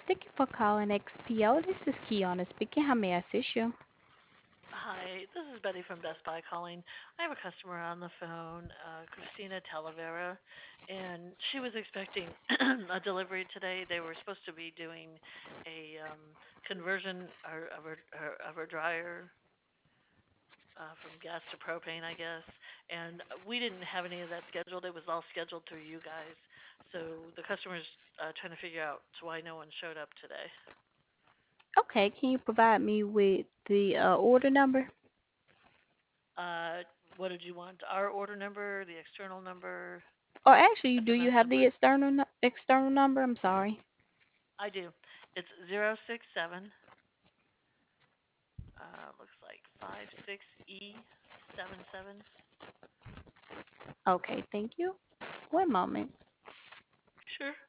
Thank you for calling XPO. This is Kiana speaking. How may I assist you? Hi, this is Betty from Best Buy calling. I have a customer on the phone, Christina Talavera, and she was expecting a delivery today. They were supposed to be doing a conversion of her dryer from gas to propane, I guess. And we didn't have any of that scheduled. It was all scheduled through you guys. So the customer's trying to figure out why no one showed up today. Okay, can you provide me with the order number? Uh, what did you want? Our order number, the external number, Or actually, do you SMS have the number? external number? I'm sorry. I do. It's 067. Looks like 56E77. Okay, thank you. One moment. Sure.